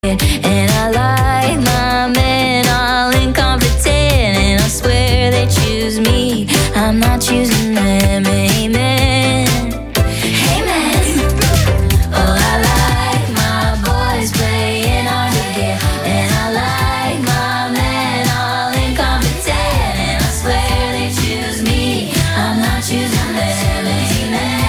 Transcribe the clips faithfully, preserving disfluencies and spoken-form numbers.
And I like my men all incompetent, and I swear they choose me, I'm not choosing them. Amen, amen. Oh, I like my boys playing hard to get, and I like my men all incompetent, and I swear they choose me, I'm not choosing them. Amen.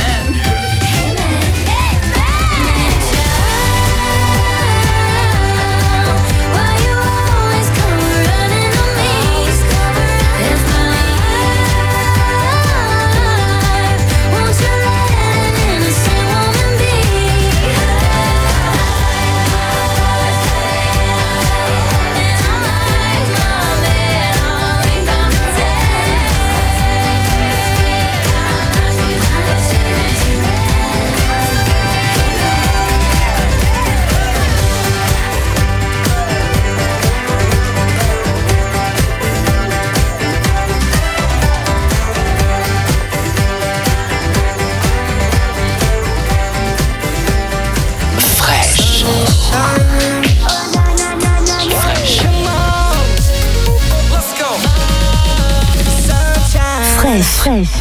Fresh.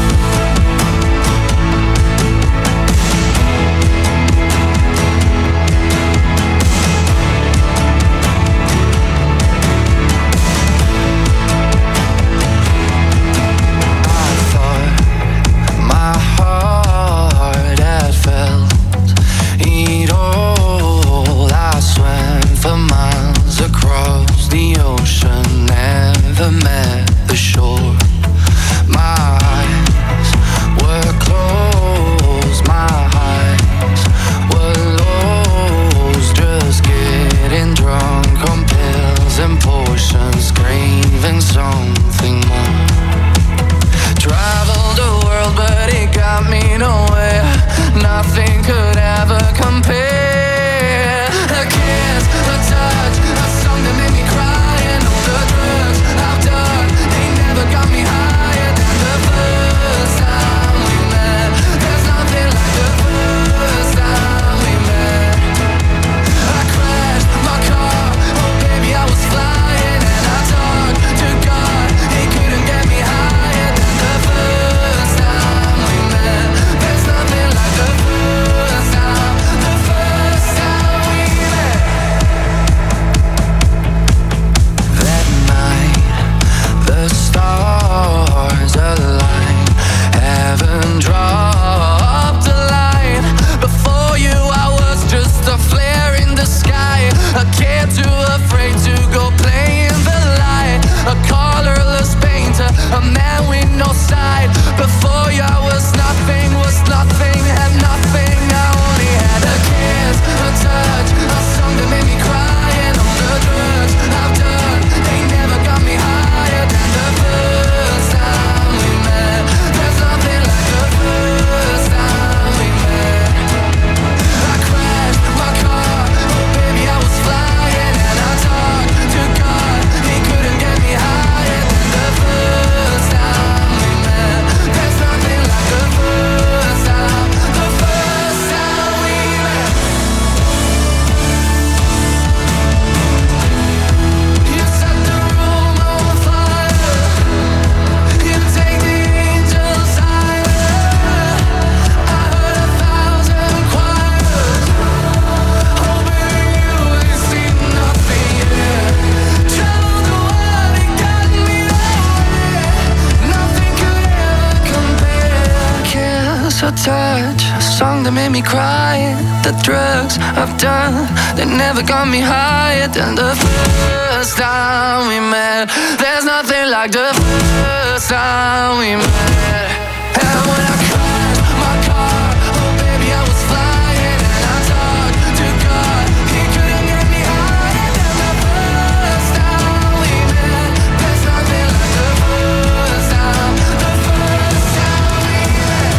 Touch, a song that made me cry. The drugs I've done, they never got me higher than the first time we met. There's nothing like the first time we met. And when I crashed my car, oh baby I was flying, and I talked to God, he couldn't get me higher than the first time we met. There's nothing like the first time, the first time we met.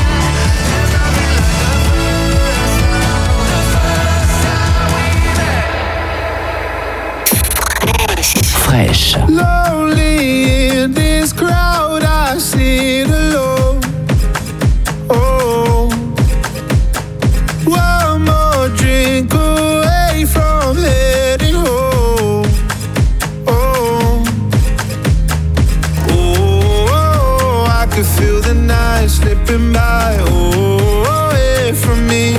Fresh. could feel the night slipping by, oh, away from me.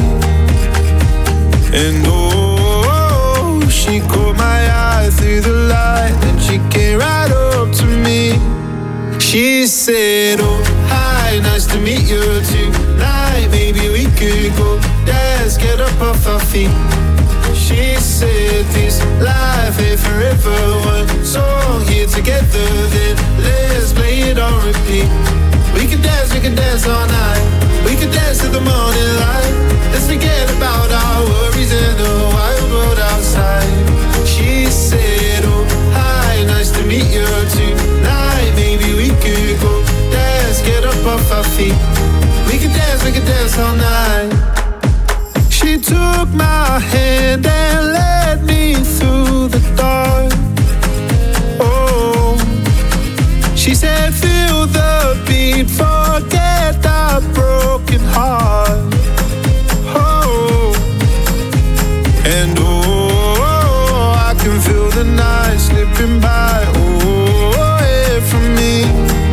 And oh, she caught my eye through the light, and she came right up to me. She said, oh, hi, nice to meet you tonight. Maybe we could go dance, get up off our feet. She said, this life ain't forever. One song here together, then let's play it on repeat. We can dance, we can dance all night. We can dance to the morning light. Let's forget about our worries in the wild world outside. She said, oh, hi, nice to meet you tonight. Maybe we could go dance, get up off our feet. We can dance, we can dance all night. She took my hand and led me through the dark. Oh, she said, feel the beat, forget our broken heart. Oh, and oh, I can feel the night slipping by, oh, away from me.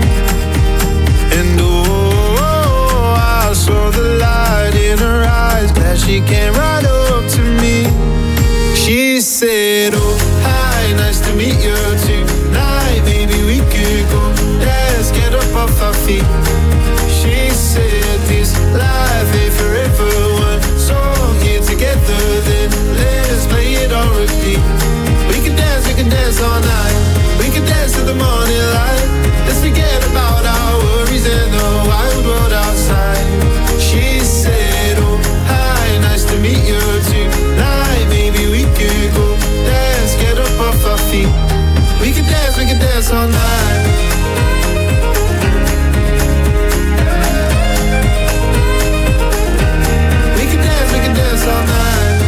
And oh, I saw the light in her eyes, glad she came right up to me. She said, oh, hi, nice to meet you tonight. Maybe we could go dance, get up off our feet. She said, this life ain't forever. One song here together, then let's play it on repeat. We can dance, we can dance all night. We can dance to the morning light. Let's forget about our worries and the wild world outside. She said, oh, hi, nice to meet you tonight. Maybe we could go dance, get up off our feet. We can dance, we can dance all night. We can dance, we can dance all night.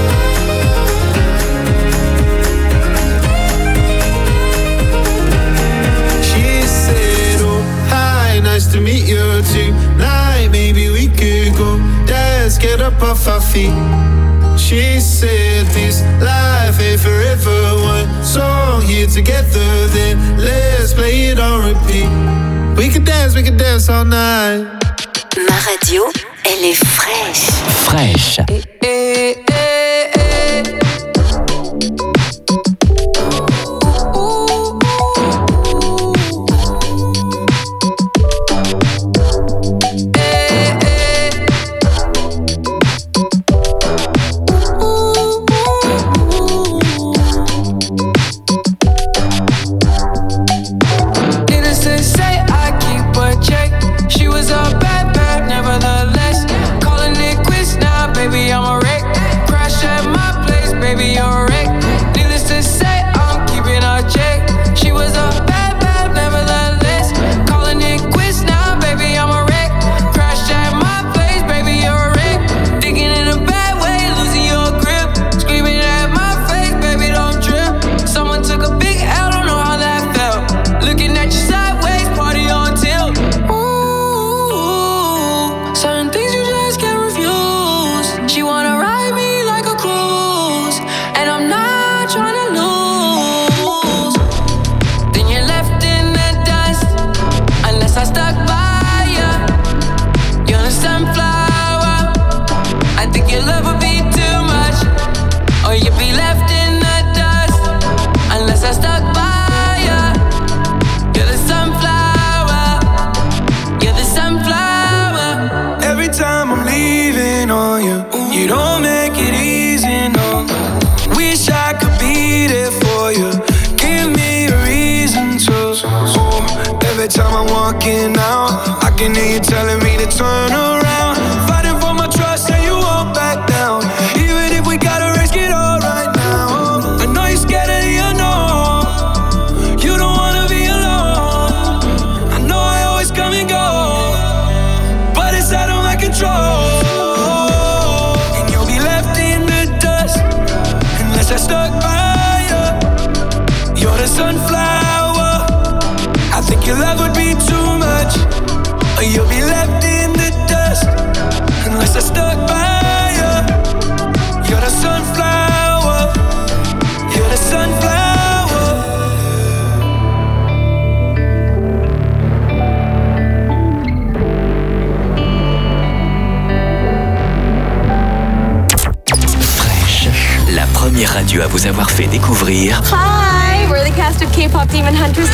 She said, oh, hi, nice to meet you tonight. Maybe we could go dance, get up off our feet. She said, this life ain't forever. One song here together, then let's play it on repeat. We can dance, we can dance all night. Ma radio, elle est fraîche. Fraîche. Eh, eh, eh, eh. You'll be left in the dust unless I stuck by you. You're the sunflower. You're the sunflower. radio à vous avoir fait découvrir. Hi, we're the cast of K-pop Demon Hunters.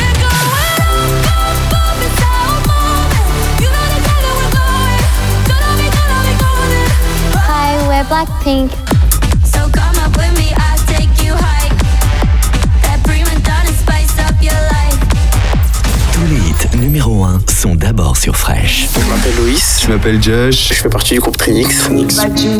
Hi, we're Blackpink. So come up with me, I'll take you high. That prima donna spice up your life. Tous les hits numéro un sont d'abord sur Fresh. Je m'appelle Loïs. Je m'appelle Josh. Je fais partie du groupe Trinix. Trinix.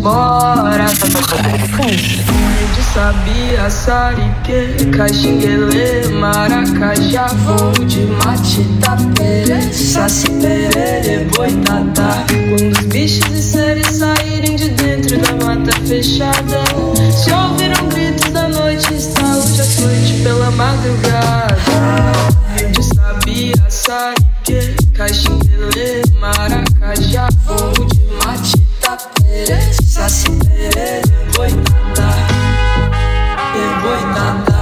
Fresh. Sabia, Sarique, Caxinguele, Maracajá, voo de mate, tapere, saci, perere, boitatá. Quando os bichos e seres saírem de dentro da mata fechada, se ouviram gritos da noite, estalo de açoite pela madrugada. De Sabia, Sarique, Caxinguele, Maracajá, voo de mate, tapere, saci, perere, boitatá. Boitatá.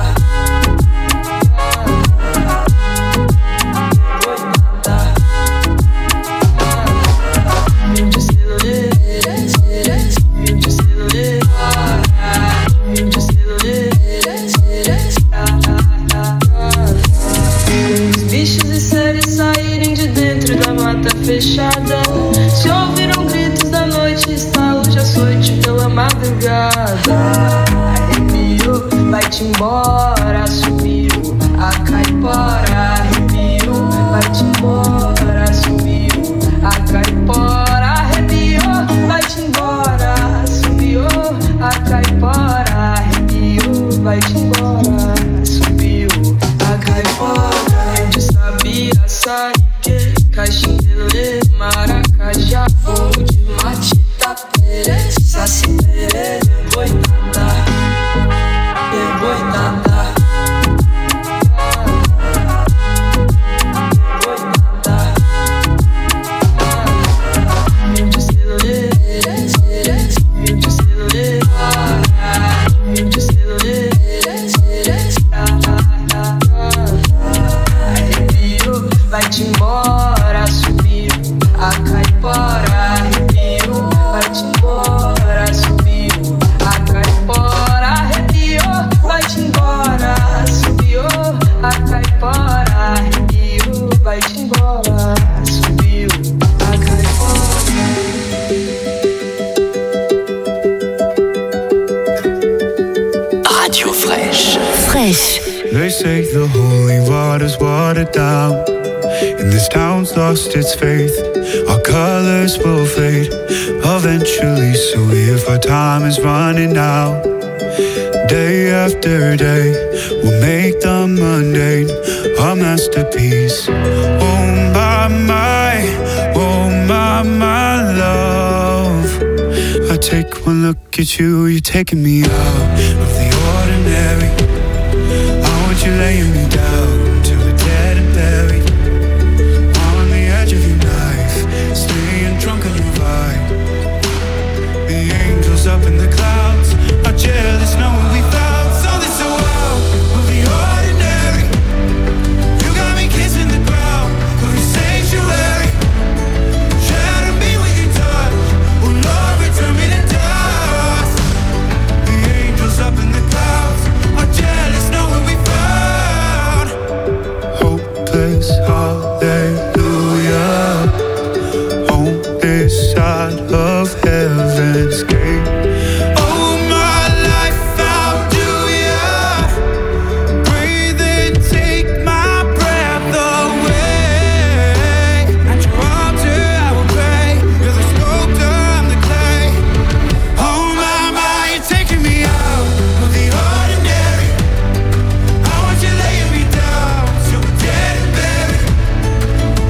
Os bichos e seres saírem de dentro da mata fechada, se ouviram gritos da noite, estalo de açoite pela madrugada. Vai-te embora, sumiu a caipora. Arrepiou, vai-te embora, sumiu a caipora. Arrepiou, vai-te embora, sumiu a caipora. Arrepiou, vai-te embora, sumiu a caipora. De Sabia, Sarique, Caxinguele, Maracajá, voo de mate, tapere, saci, perere, boitatá. Boitatá. Vai-te embora, sumiu a caipora. Arrepiou, vai-te embora, sumiu a caipora. Arrepiou, vai-te embora, subiu a caipora. Arrepiou, vai-te embora, subiu a caipora. Radio Fresh. Fresh. They say the holy water's watered down, and this town's lost its faith. Our colors will fade eventually, so if our time is running out, day after day, we'll make the mundane a masterpiece. Oh my, my, oh my, my love. I take one look at you, you're taking me out of the ordinary. I want you laying me down till we're dead and buried, on the edge of your knife, staying drunk on your vibe. The angels up in the clouds are jealous knowing we found something so wild of the ordinary. You got me kissing the ground of your sanctuary. Shatter me with your touch, oh Lord, return me to dust. The angels up in the clouds are jealous knowing we found hopeless hallelujah on this side of heaven's gate. Oh my life, how do ya breathe and take my breath away? At your altar I will pray. You're the sculptor, I'm the clay. Oh my, my, you're taking me out of the ordinary. I want you laying me down till we're dead and buried,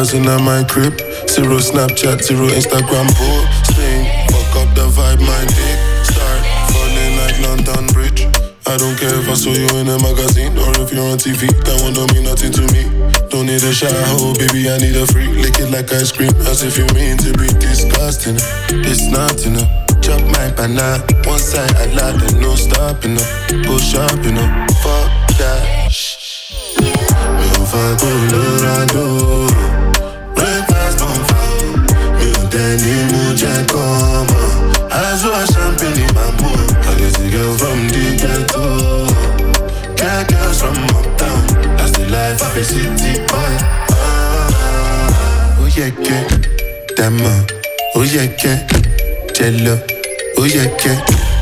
girls in my crib. Zero Snapchat, zero Instagram posting. Fuck up the vibe, my dick start falling like London Bridge. I don't care if I saw you in a magazine or if you're on T V. That one don't mean nothing to me. Don't need a shower, baby, I need a freak. Lick it like ice cream, as if you mean to be disgusting. It's not enough. Chop my banana, one side I like and no stopping up. Go shopping up, fuck that. Me over Colorado, breakfast on fire. Me on Danny Muja come on. As well champagne in my mood. I guess the girl from the ghetto, cat girls from uptown. That's the life of a city boy. Ah, oh yeah, yeah, damn, oh yeah, yeah. Jello, oh yeah, yeah.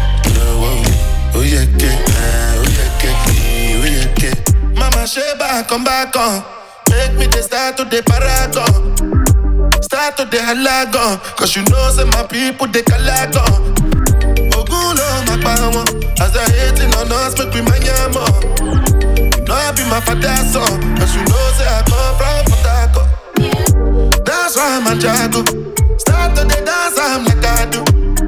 Oh yeah, yeah, oh yeah, yeah, oh yeah, yeah. Mama Sheba, come back on. Make me the start to the paragon. Start to the halagon. Cause you know say my people they calagon. Ogulo makbawa. As they hating on us, make we manyamo. You know I be my father's son. Cause you know say I come from Potako. That's why I'm a jago. Start to the dance, I'm like I do.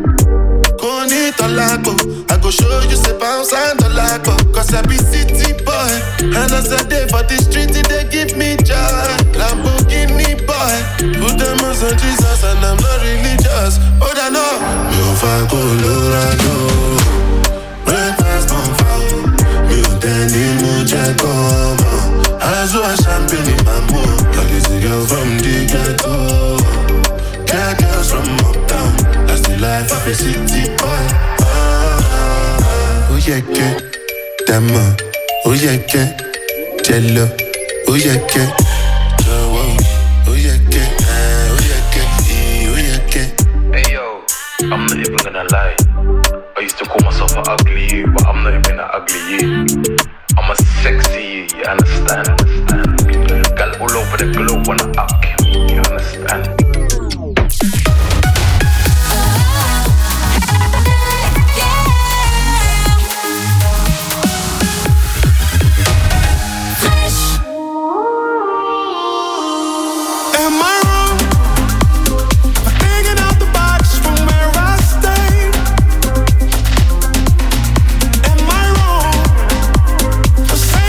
Koni tolago, I go show you say pounds and tolago. Cause I be city boy, and as I day for the street, they give me joy. Lamborghini boy, put them on Jesus and I'm not religious. Oh, I know. Me over Colorado, breakfast on fire. Me on Danny Muja come on. As well champagne in my mood. I guess the girl from the ghetto. Cat girls from uptown, that's the life of a city boy. Ah, oh yeah, yeah, damn, oh yeah, yeah, Jello, oh yeah, yeah, oh yeah, yeah, oh yeah, yeah, oh yeah, yeah. Hey yo, I'm not even gonna lie. I used to call myself an ugly you, but I'm not even an ugly you. I'm a sexy you, you understand? Understand? Girl all over the globe wanna up you, you understand?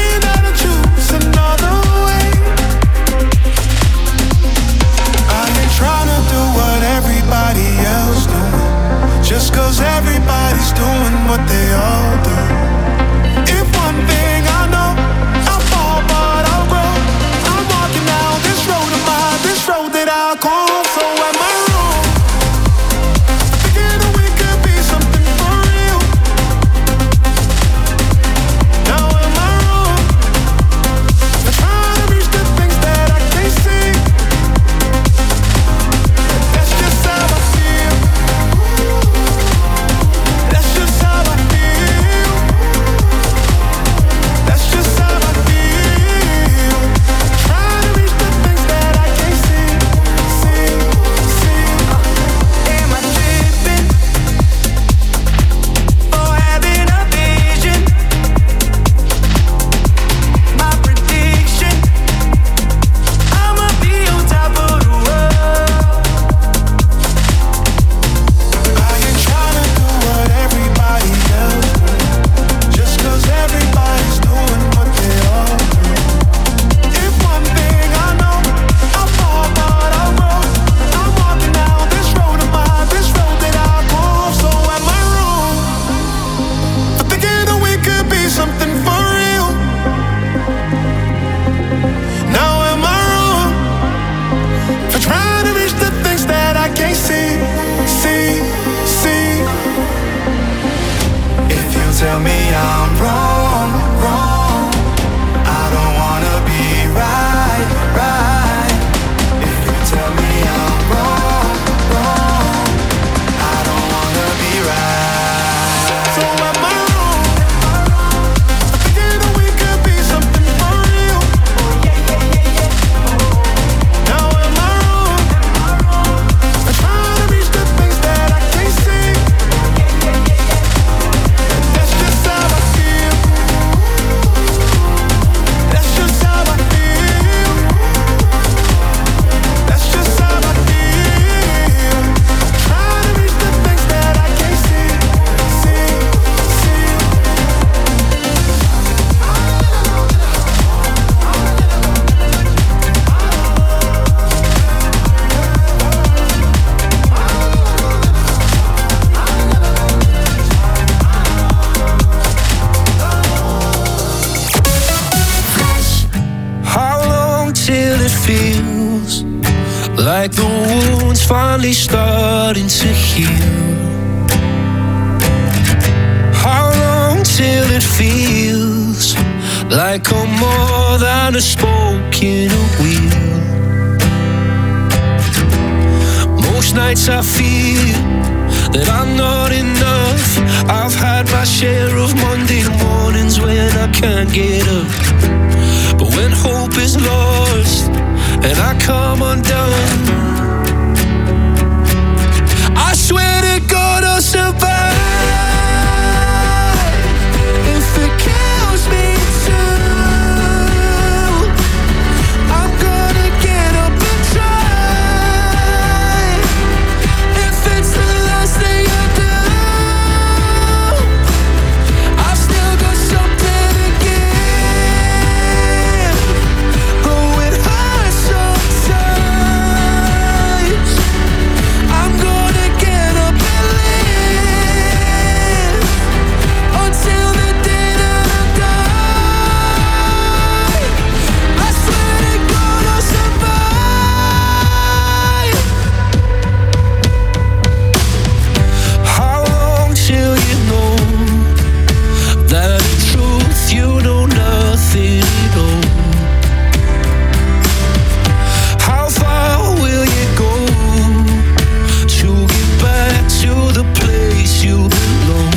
I feels like the wound's finally starting to heal. How long till it feels like I'm more than a spoke in a wheel? Most nights I feel that I'm not enough. I've had my share of Monday mornings when I can't get up. But when hope is lost and I come undone, I swear to God I'll survive. If it kills me too, I'm gonna get up and try. If it's the last thing I do, I've still got something to give. Oh, it hurts sometimes. I'm gonna get up and live until the day that I die. I swear to God I'll survive. How long till you know that in truth you know nothing at all? How far will you go to get back to the place you belong?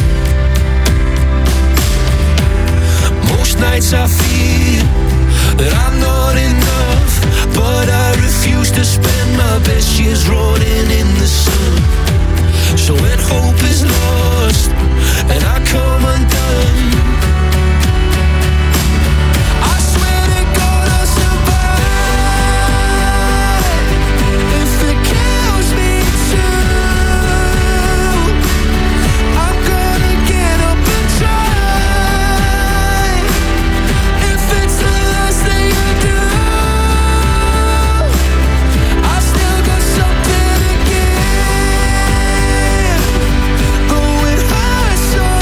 Most nights I feel that I'm not enough, but I refuse to spend my best years rotting in the sun. So when hope is lost and I come undone, I swear to God I'll survive. If it kills me too, I'm gonna get up and try. If it's the last thing I do, I've still got something to give. Oh, it hurts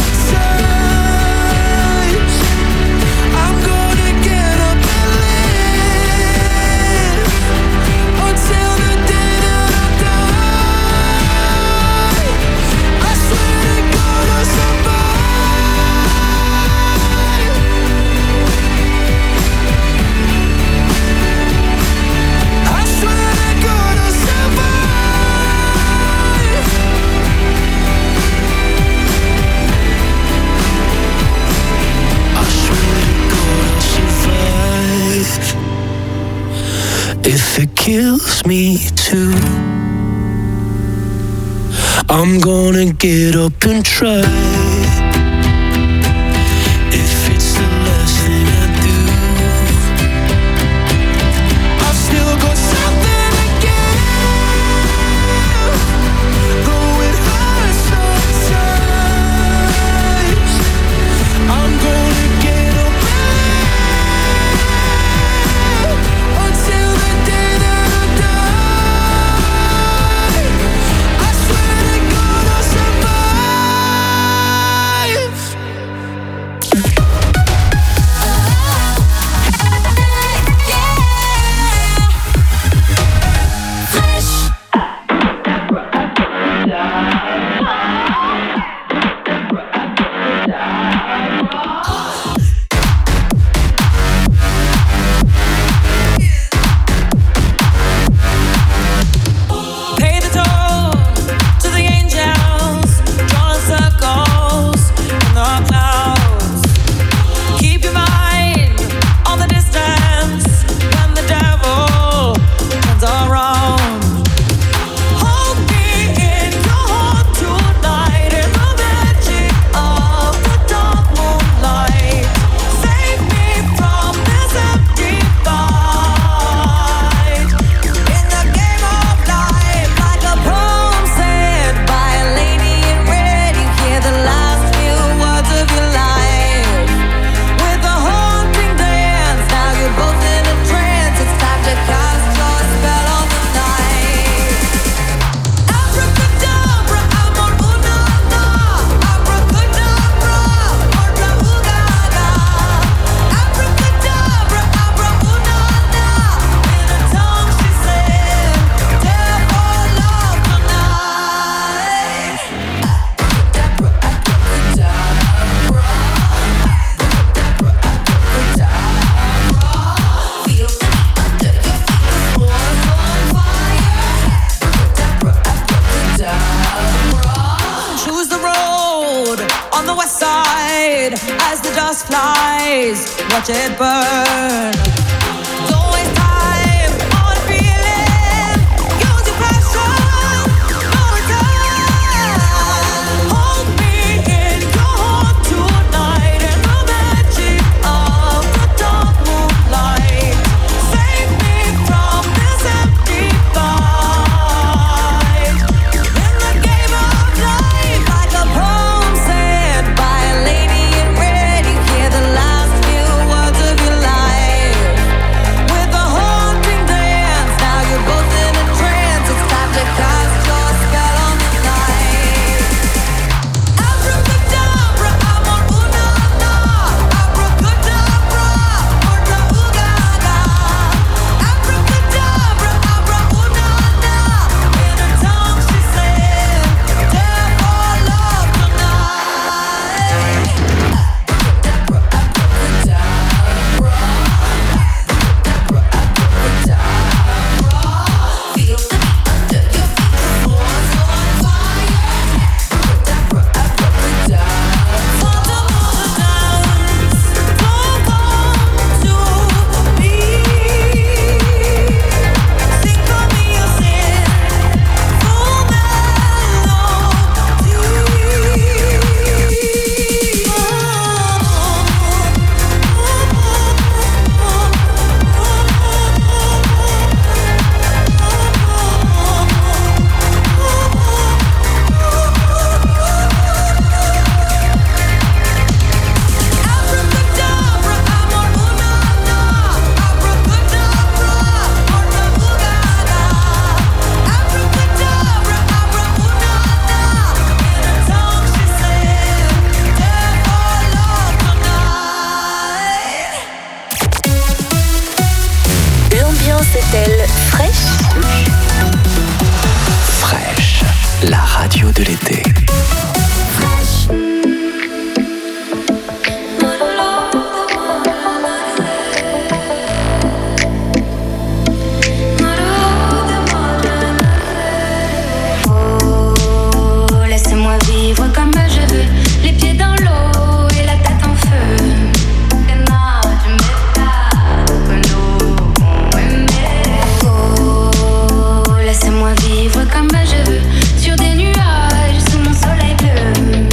sometimes. I'm gonna get up and live until the day that I die. I swear to God I'll survive. I swear to God I'll survive. I swear to God I'll survive. If it kills me too, I'm gonna get up and try. If it's the last thing I do, I've still got something to give. Though it hurts sometimes, I'm gonna get up and live until the day that I die. I swear to God I'll survive. fuse, watch it burn. Don't waste time on feeling. Use your passion, no return. Hold me in your heart tonight in the magic of the dark moonlight. Save me from this empty fight. In the game of life, like a poem said by a lady in red, you hear the last few words of your life. With a haunting dance, now you're both in a trance. It's time to cast your spell on the night. Abracadabra, amor, una, na. Abracadabra, orda, ugaga. Abracadabra, abra, una, na. In her tongue she said, "Dare for love tonight." Feel the beat under your feet, the floor's on fire. For the water dance, don't want to be. Sing for me your sin, full Abracadabra, amor, una, na. Abracadabra, orda, ugaga. Abracadabra, abra, una, na. In her tongue she said, "Dare for love tonight." L'ambiance est-elle fraîche? Fraîche, la radio de l'été. Oh, laissez-moi vivre comme je veux, les pieds dans l'eau et la tête en feu. Que non, tu m'étonnes, que nous on aimait. Oh, laissez-moi vivre comme je veux, sur des nuages sous mon soleil bleu.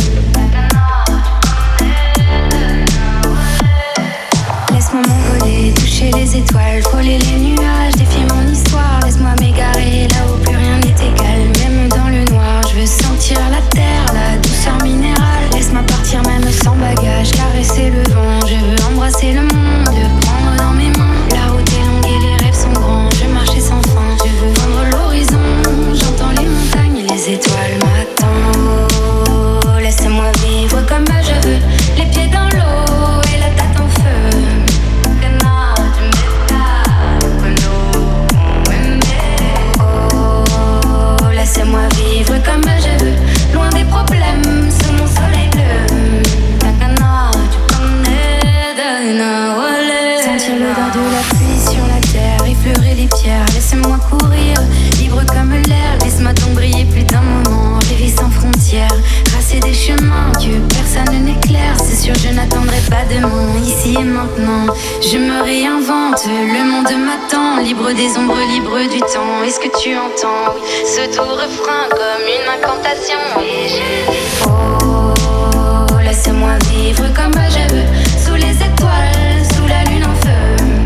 Laisse-moi m'envoler, toucher les étoiles, frôler les nuages, défier mon histoire. Laisse-moi m'égarer là où plus rien n'est égal. Même dans le noir, je veux sentir la terre, la douceur minérale. Laisse-moi partir même sans bagage, caresser le vent. Je veux embrasser le monde, le prendre dans mes mains. La route est longue et les rêves sont grands. Je veux marcher sans fin, je veux vendre l'horizon. J'entends les montagnes et les étoiles m'attendent. Oh, laissez-moi vivre comme je veux, les pieds dans l'eau et la tête en feu. Que non, tu m'étonnes, que nous on aimait. Oh, laissez-moi vivre comme je veux, loin des problèmes, sous mon soleil bleu. Que non, tu connais de Nawalé. Sentir l'odeur de la pluie sur la terre, effleurer les pierres. Laissez-moi courir, libre comme l'air. Laisse-moi donc briller plus d'un moment, rêver sans frontières. Tracer des chemins que personne n'éclaire. C'est sûr, je n'attendrai pas demain, ici et maintenant. Je me réinvente, le monde m'attend. Libre des ombres, libre du temps. Est-ce que tu entends, oui, ce doux refrain comme une incantation? Et je dis, oh, laissez-moi vivre comme je veux, sous les étoiles, sous la lune en feu.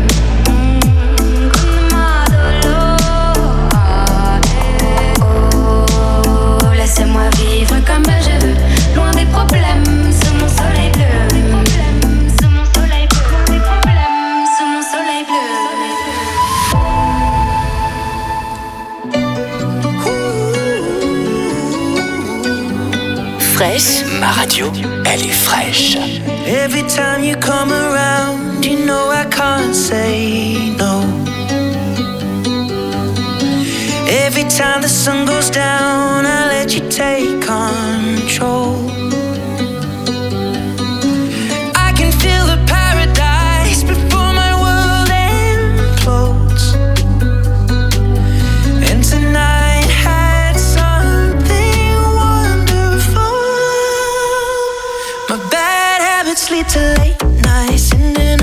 Oh, laissez-moi vivre comme je veux, loin des problèmes, sous mon soleil bleu. Des problèmes, sous mon soleil bleu. Des problèmes, sous mon soleil bleu. Fraîche. Ma radio, elle est fraîche. Every time you come around, you know I can't say no. Every time the sun goes down, I let you take control. I can feel the paradise before my world implodes. And tonight had something wonderful. My bad habits lead to late nights, and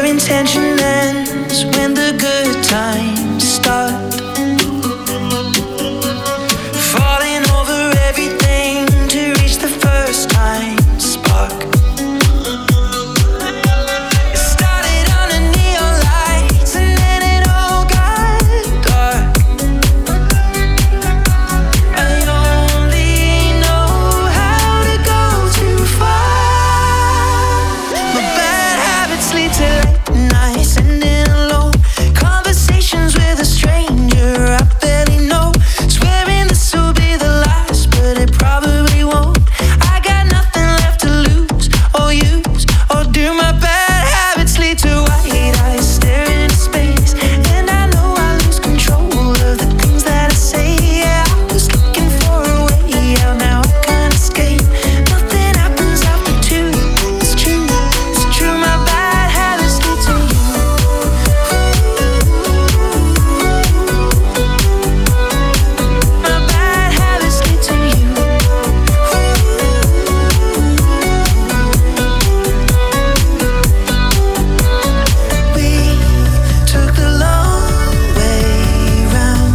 where intention ends when the good times start. Falling over everything to reach the first time spark. It started under neon lights and then it all got dark. I only know how to go too far. My bad habits lead to late nights and in alone conversations with a stranger I barely know. Swearing this will be the last, but it probably won't. I got nothing left to lose or use or do. My bad habits lead to white eyes staring into space, and I know I lose control of the things that I say. Yeah, I was looking for a way out, now I can't escape. Nothing happens after two. It's true, it's true. My bad habits lead to you. My bad habits lead to you. We took the long way round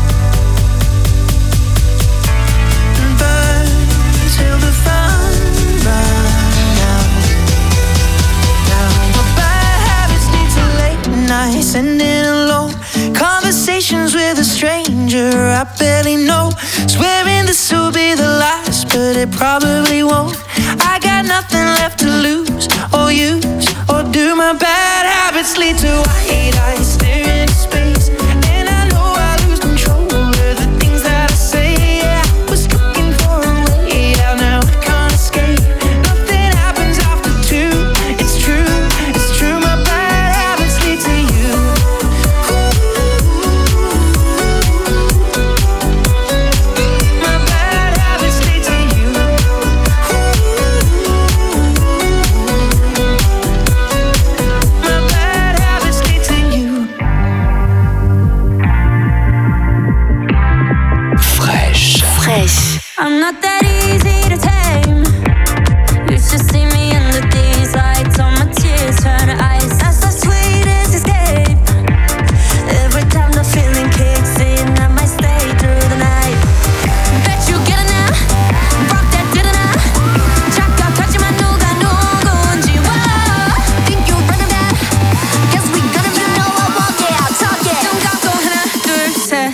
and burned till the fun ran out. Now my bad habits lead to late nights and in alone conversations with a stranger I barely know. Swearing this will be the last, but it probably won't. I got nothing left to lose or use or do. My bad habits lead to white eyes staring into space, and I know I lose control of the things that I say. Yeah, I was looking for a way out, now I can't escape. Nothing happens after two. It's true, it's true. My bad habits lead to you. My bad habits lead to you. My bad habits lead to you. Fresh. Fresh. I'm not that easy to tame. You should see me under these lights. All my tears turn to ice. That's the sweetest escape. Every time the feeling kicks in, I might stay through the night. Bet you get it now. Rock that dinner now. 착각하지만 누가 누군지. Whoa. Think you're running that? Guess we gonna be. You know I walk it out, talk it. 눈 감고 하나, 둘, 셋.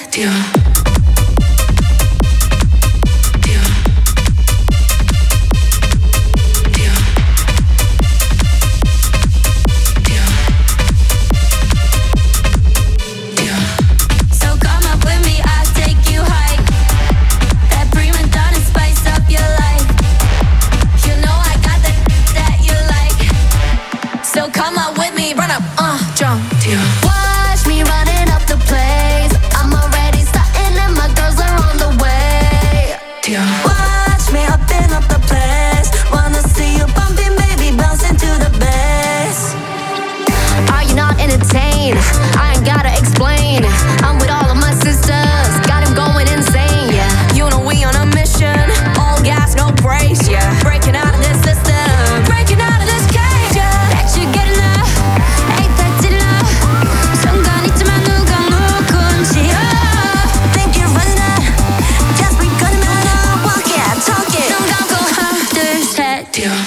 So come up with me, I'll take you high. That prima donna spice up your life. You know I got that that you like. So come up with me, run up, uh, jump. Watch me running up the place. I'm already starting and my girls are on the way. Watch me upping up the place. Wanna see you bumping, baby, bouncing to the bass. Are you not entertained? I ain't gotta explain. I'm with all of my sisters, got him going insane, yeah. You know we on a mission, all gas, no brakes, yeah. Breaking out of this system, breaking out of this cage, yeah. Bet you get enough, ain't that enough? 순간 있지만 누가 누군지. Oh, think you're running out, just we gonna move on, walk it, talk it. 눈 감고 하나, 둘, 셋.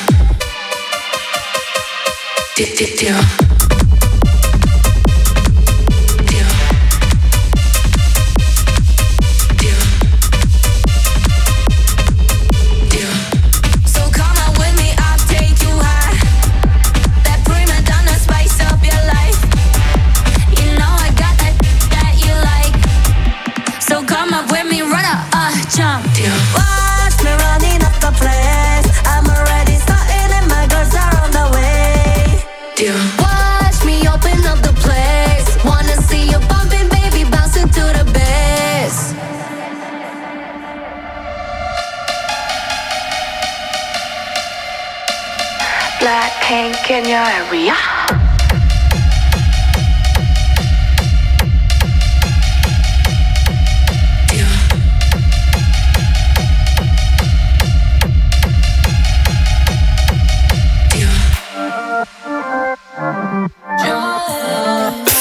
So come on with me, I'll take you high. That prima donna spice up your life. You know I got that that you like. So come up with me, run up, uh, jump. Watch me running up the place. I'm already starting and my girls are on the way. Watch me open up the place. Wanna see you bumping, baby, bouncing to the bass. Blackpink in your area.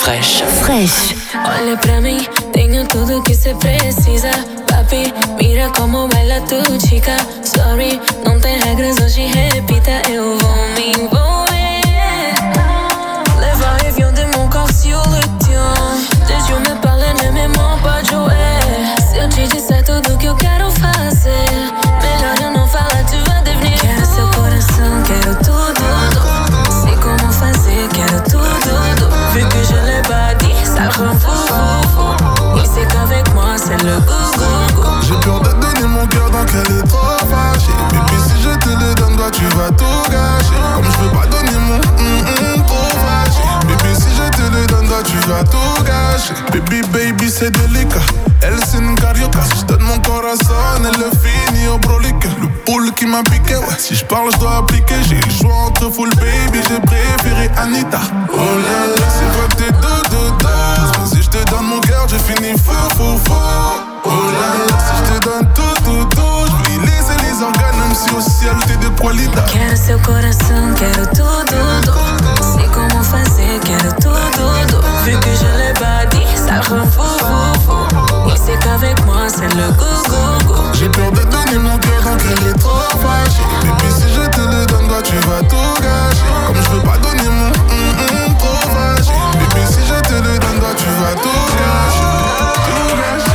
Fresh. Fresh. Olha pra mim, tenho tudo que cê precisa. Papi, mira como baila tu chica. Sorry, não tem regras, hoje repita. Eu vou me envolver. Les va-et-vient de mon corps sur le tien. Tes yeux me parlent, ne me mens pas, Joey. Se eu te disser tudo que eu quero fazer, melhor eu não falar, tu vai devenir. Quero seu coração, quero tudo. Sei como fazer, quero tudo. Vu que je l'ai pas dit, ça rend fou, fou, fou. Il sait qu'avec moi c'est le goût. J'ai peur de donner mon cœur donc elle est trop fâchée. Bébé si je te le donne toi tu vas tout gâcher. Comme je veux pas donner mon hum hum trop fâché. Bébé si je te le donne toi tu vas tout gâcher. Baby baby c'est délicat. Elle c'est une carioca. Si je donne mon corazon elle le finit au brolique. Le poule qui m'a piqué ouais. Si je parle je dois appliquer. J'ai le choix entre full baby. J'ai préféré Anita. Oh là là c'est vrai que t'es tout tout douce. Mais si je te donne mon cœur je finis fou fou fou. Oh là là, si je te donne tout, tout, tout, je vais laisser les organes, même si au ciel t'es de qualidade. Quero seu coração, quero tudo. Sei como fazer, quero tudo. Vu que je l'ai pas dit, ça rend fou, fou, fou. Il sait qu'avec moi c'est le goût, goût, goût. J'ai peur de donner mon cœur donc elle est trop fâchée. Baby si je te le donne toi tu vas tout gâcher. Comme je veux pas donner mon hum hum trop fâché. Baby si je te le donne toi tu vas tout gâcher. Tout gâcher.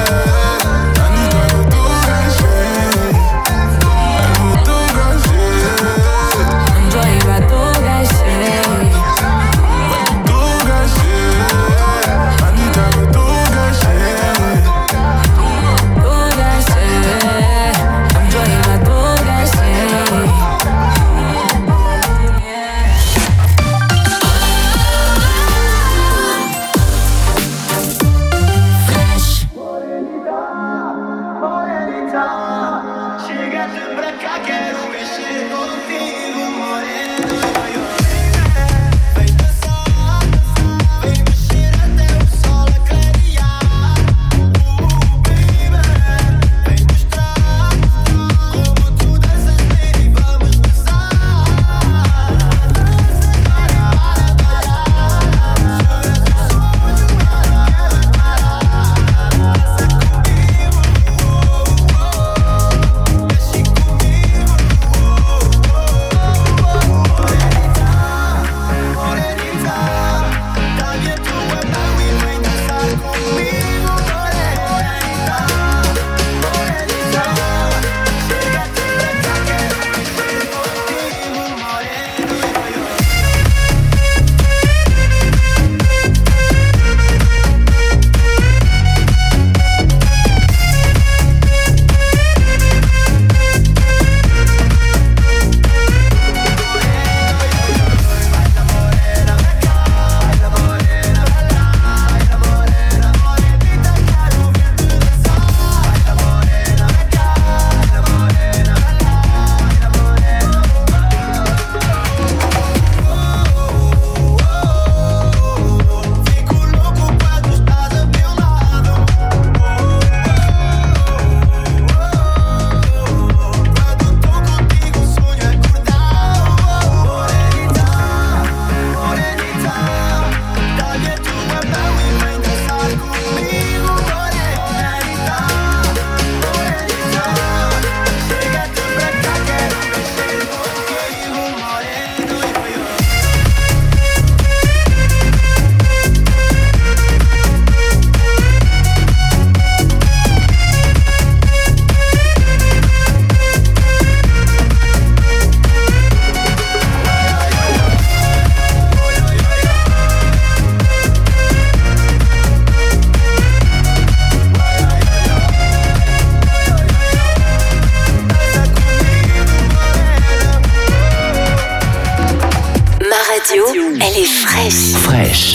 Elle est fraîche. Fresh.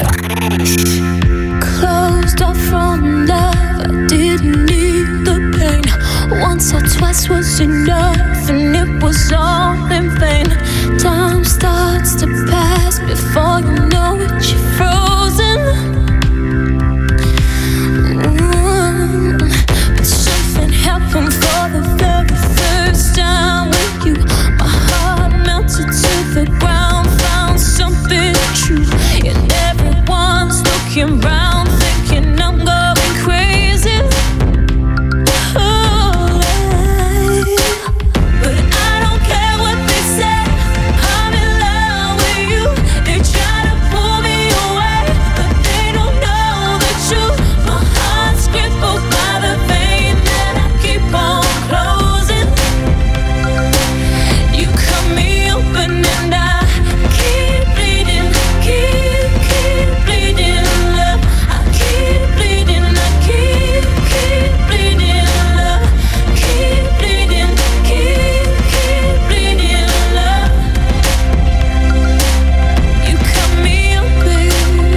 Closed off from love, I didn't need the pain. Once or twice was enough, and it was all in vain. Time starts to pass before you know it, you're frozen. Mm. But something happened for the very first time with you. My heart melted to the ground, found something true in everyone's life. looking round, thinking I'm going crazy. Ooh, but I don't care what they say. I'm in love with you. They try to pull me away, but they don't know the truth. My heart's crippled by the pain that I keep on closing. You cut me open and I keep bleeding, keep, keep bleeding, love. I keep bleeding, I keep, keep bleeding, love. Keep bleeding, keep, keep bleeding, love. You cut me open.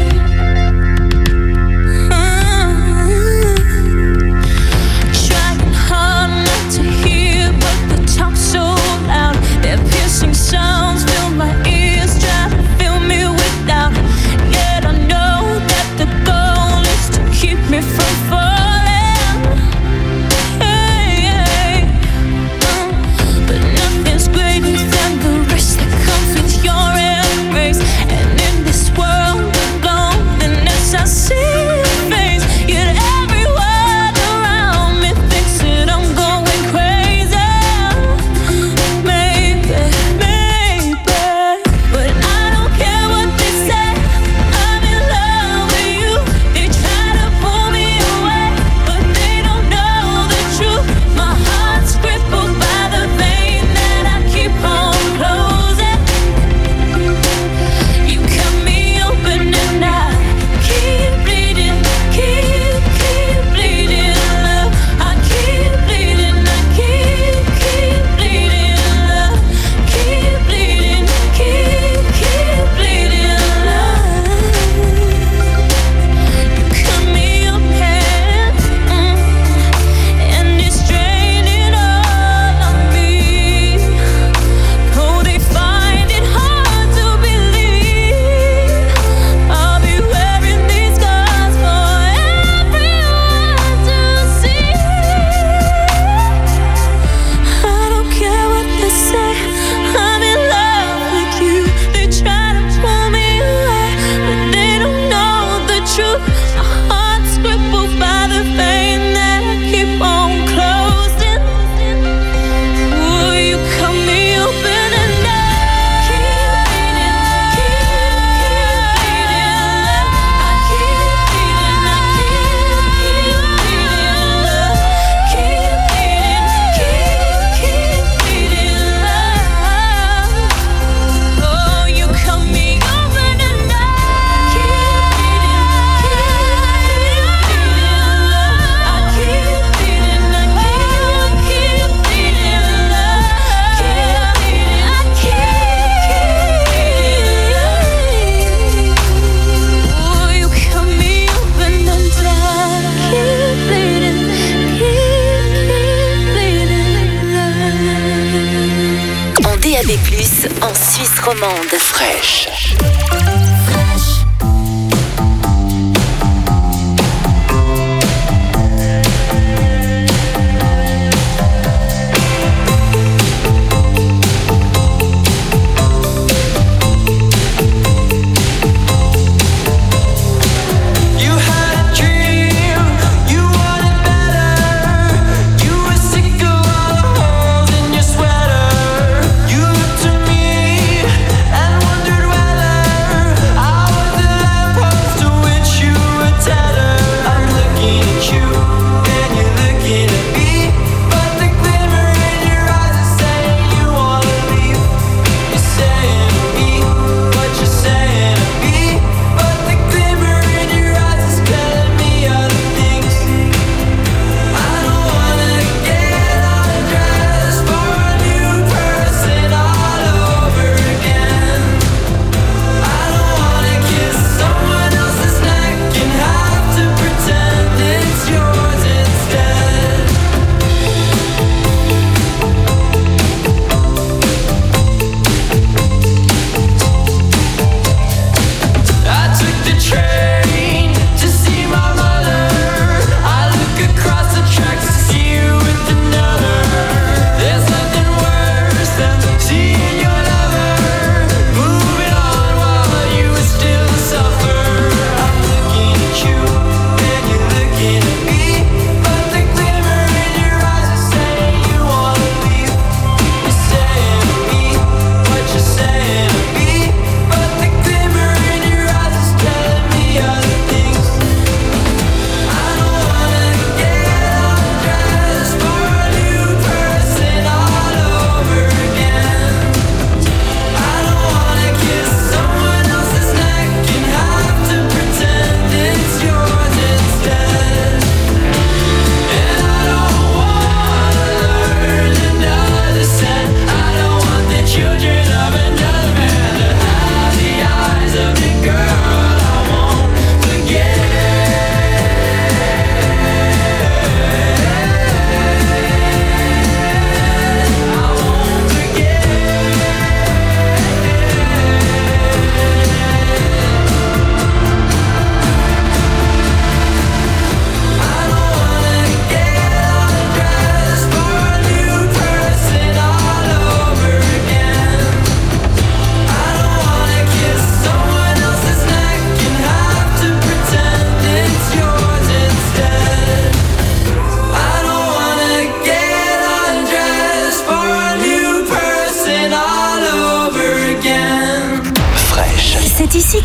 Trying hard not to hear, but the talk's so loud. Their piercing sounds fill my ears, try to fill me with doubt. Yet I know that the goal is to keep me from falling. Hey, hey. Uh, but nothing's greater than the risk that comes with your embrace. And in this world of loneliness, I see your face. Yet every word around me thinks that I'm going crazy. Maybe, maybe, but I don't care what they say. I'm in love with you. They try to pull me away, but they don't know the truth. My heart's crippled by the pain that I keep on closing. You cut me open and I keep bleeding, keep, keep bleeding, love. I keep bleeding, I keep, keep bleeding, love. Keep bleeding, keep, keep bleeding, love. You cut me open, mm, and it's draining all on me. Oh, they find it hard to believe I'll be wearing these scars for everyone to see. I don't care what they say. I'm in love with you. They try to pull me away, but they don't know the truth. My heart's crippled by the pain that I keep on closing. Ooh, you cut me open and I keep bleeding, keep, keep bleeding, love. I keep bleeding, I keep, keep bleeding, love. Keep bleeding, keep, keep bleeding, love. Oh, you cut me open and I keep bleeding, keep, keep bleeding, love. I keep bleeding, I keep, keep bleeding, love. Keep bleeding, I keep, keep. Oh, you cut me open and I keep bleeding, keep, keep bleeding, love. En D A B plus, en Suisse romande. Fraîche. You had a dream, you wanted better. You were sick of all the holes in your sweater. You looked to me and wondered whether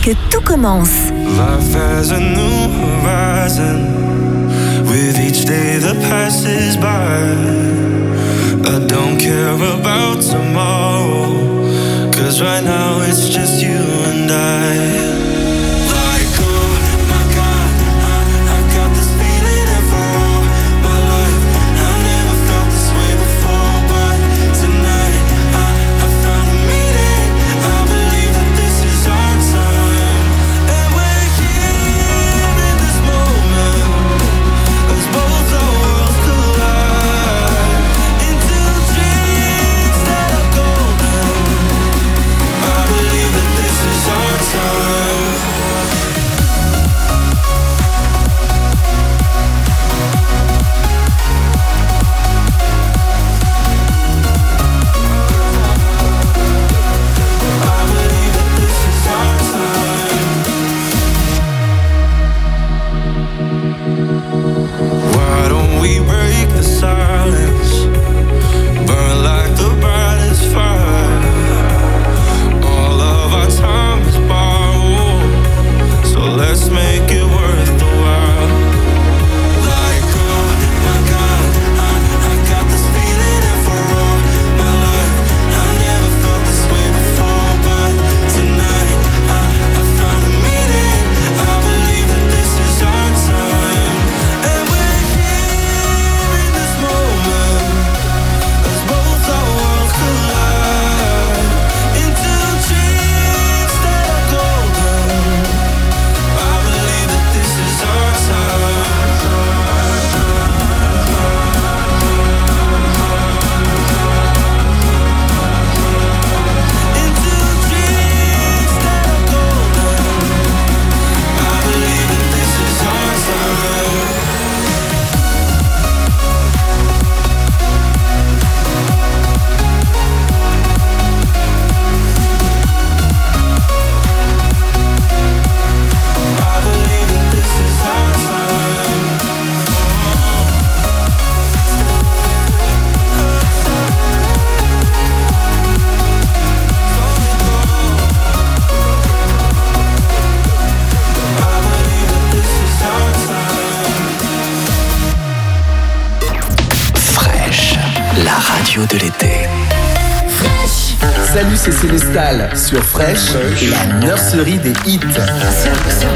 que tout commence. Life has a new horizon. With each day that passes by, I don't care about tomorrow, 'cause right now it's just you and I. De l'été. Salut, c'est Célestal sur Fresh, la nurserie des hits. Sur, sur